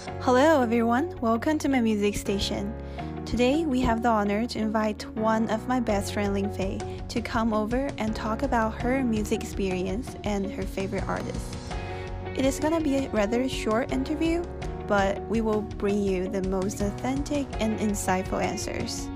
Hello, everyone. Welcome to my music station. Today, we have the honor to invite one of my best friend, Ling Fei, to come over and talk about her music experience and her favorite artists. It is gonna be a rather short interview, but we will bring you the most authentic and insightful answers.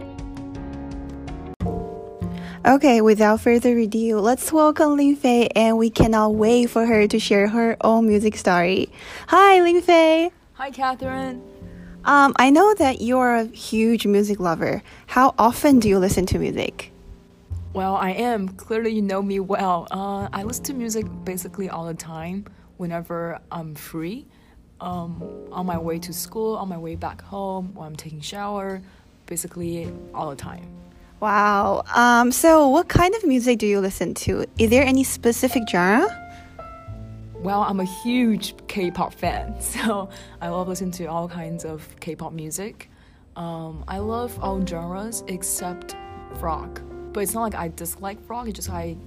Okay, without further ado, let's welcome Ling Fei, and we cannot wait for her to share her own music story. Hi, Ling Fei. Hi, Catherine. I know that you're a huge music lover. How often do you listen to music? Well, I am. Clearly, you know me well. I listen to music basically all the time, whenever I'm free. On my way to school, on my way back home, when I'm taking a shower, basically all the time. Wow. So what kind of music do you listen to? Is there any specific genre? Well, I'm a huge K-pop fan, so I love listening to all kinds of K-pop music. I love all genres except rock, but it's not like I dislike rock. It's just I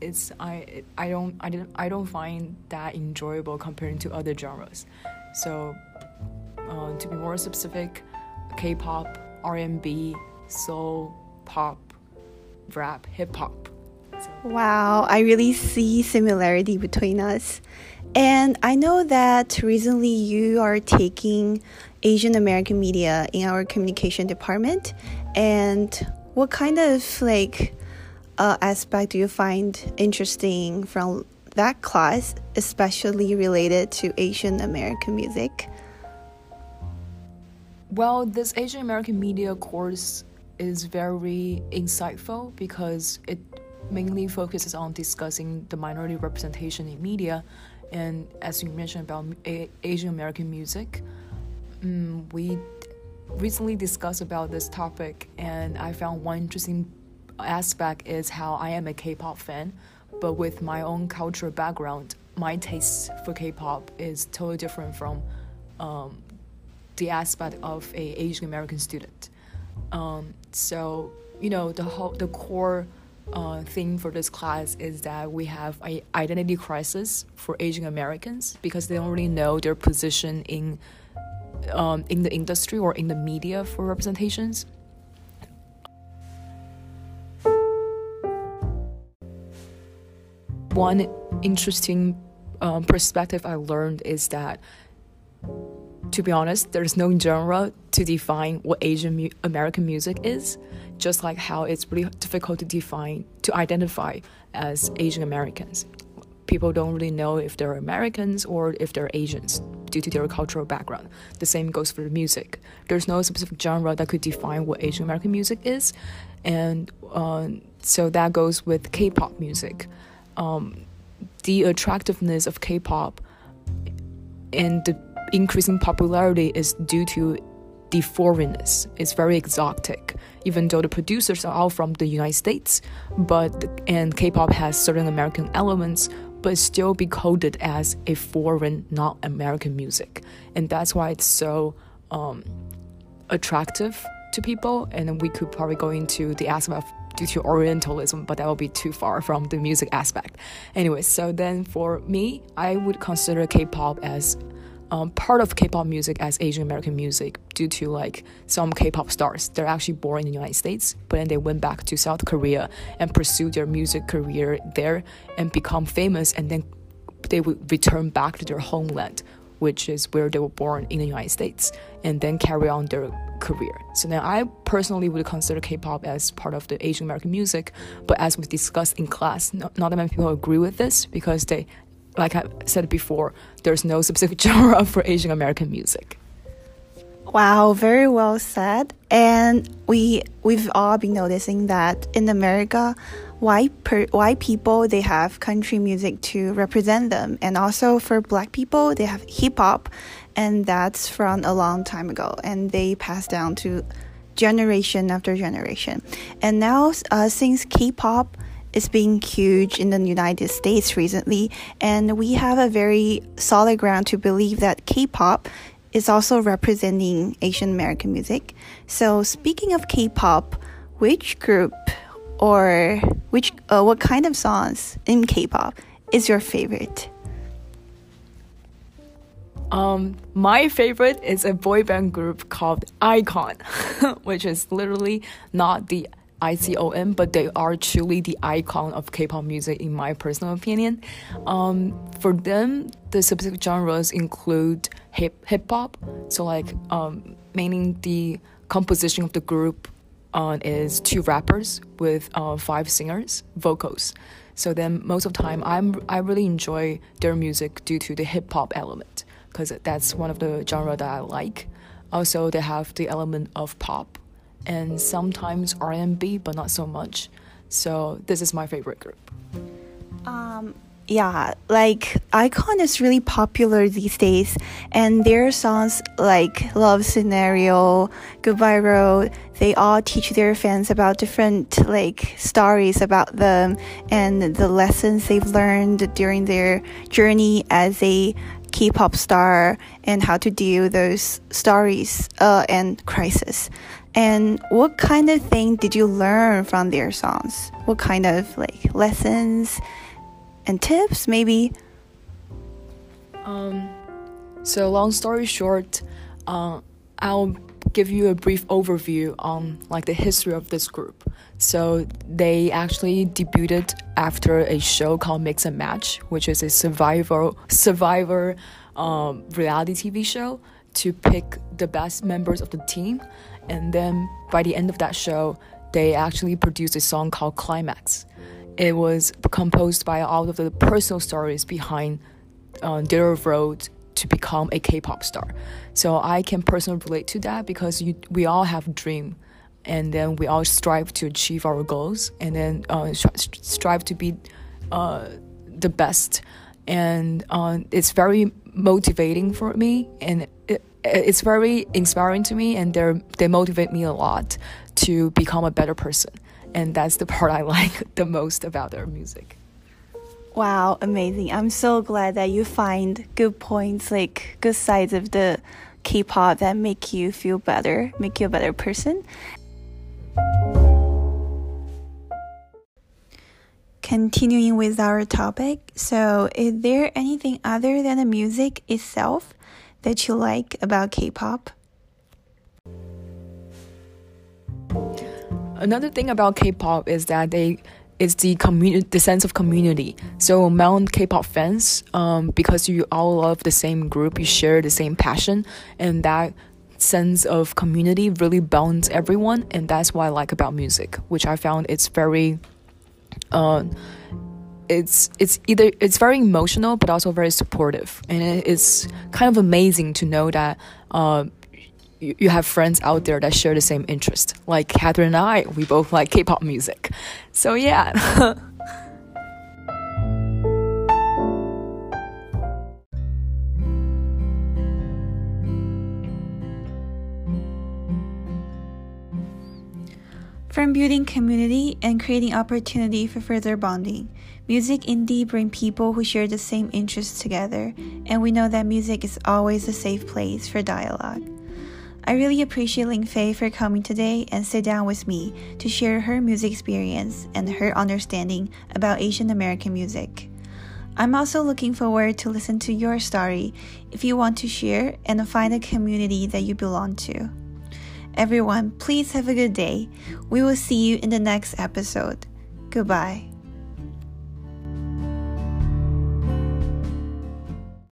don't find that enjoyable comparing to other genres. So, to be more specific, K-pop, R&B, soul, pop, rap, hip-hop. Wow, I really see similarity between us. And I know that recently you are taking Asian American media in our communication department. And what kind of aspect do you find interesting from that class, especially related to Asian American music? Well, this Asian American media course is very insightful because it mainly focuses on discussing the minority representation in media. And as you mentioned about Asian American music, we recently discussed about this topic, and I found one interesting aspect is how I am a K-pop fan, but with my own cultural background, my taste for K-pop is totally different from the aspect of a Asian American student. So the core thing for this class is that we have an identity crisis for Asian Americans because they don't really know their position in the industry or in the media for representations. One interesting perspective I learned is that, to be honest, there's no genre to define what Asian American music is, just like how it's really difficult to identify as Asian Americans. People don't really know if they're Americans or if they're Asians due to their cultural background. The same goes for the music. There's no specific genre that could define what Asian American music is, and so that goes with K-pop music. The attractiveness of K-pop and the increasing popularity is due to the foreignness. It's very exotic, even though the producers are all from the United States, and K-pop has certain American elements, but still be coded as a foreign, not American music, and that's why it's so attractive to people. And then we could probably go into the aspect of due to Orientalism, but that will be too far from the music aspect. Anyway, so then for me, I would consider K-pop as part of K-pop music as Asian American music due to like some K-pop stars. They're actually born in the United States, but then they went back to South Korea and pursue their music career there and become famous, and then they would return back to their homeland, which is where they were born in the United States, and then carry on their career. So now I personally would consider K-pop as part of the Asian American music, but as we discussed in class, not that many people agree with this because they, like I said before, there's no specific genre for Asian American music. Wow, very well said. And we've all been noticing that in America, white people, they have country music to represent them, and also for Black people, they have hip hop, and that's from a long time ago, and they pass down to generation after generation. And now, since K-pop is being huge in the United States recently, and we have a very solid ground to believe that K-pop is also representing Asian American music. So speaking of K-pop, which group or what kind of songs in K-pop is your favorite? My favorite is a boy band group called iKON, which is literally not the ICON, but they are truly the icon of K-pop music in my personal opinion. For them, the specific genres include hip-hop, so like meaning the composition of the group is 2 rappers with 5 singers, vocals. So then most of the time I really enjoy their music due to the hip-hop element, because that's one of the genre that I like. Also, they have the element of pop and sometimes R&B, but not so much. So this is my favorite group. Yeah, like iKON is really popular these days, and their songs like Love Scenario, Goodbye Road, they all teach their fans about different like stories about them and the lessons they've learned during their journey as a K-pop star and how to deal with those stories and crisis. And what kind of thing did you learn from their songs? What kind of like lessons and tips maybe? So long story short, I'll give you a brief overview on like the history of this group. So they actually debuted after a show called Mix and Match, which is a survivor reality TV show to pick the best members of the team. And then by the end of that show, they actually produced a song called Climax. It was composed by all of the personal stories behind their road to become a K-pop star. So I can personally relate to that because we all have a dream, and then we all strive to achieve our goals, and then strive to be the best. And it's very motivating for me, and it's very inspiring to me, and they motivate me a lot to become a better person. And that's the part I like the most about their music. Wow, amazing. I'm so glad that you find good points, like good sides of the K-pop that make you feel better, make you a better person. Continuing with our topic, so is there anything other than the music itself that you like about K-pop? Another thing about K-pop is that it's the sense of community. So among K-pop fans, because you all love the same group, you share the same passion, and that sense of community really bonds everyone. And that's what I like about music, which I found it's very it's very emotional but also very supportive, and it's kind of amazing to know that you have friends out there that share the same interest. Like Catherine and I, we both like K-pop music. So yeah. From building community and creating opportunity for further bonding, music indie bring people who share the same interests together, and we know that music is always a safe place for dialogue. I really appreciate Ling Fei for coming today and sit down with me to share her music experience and her understanding about Asian American music. I'm also looking forward to listen to your story if you want to share and find a community that you belong to. Everyone, please have a good day. We will see you in the next episode. Goodbye.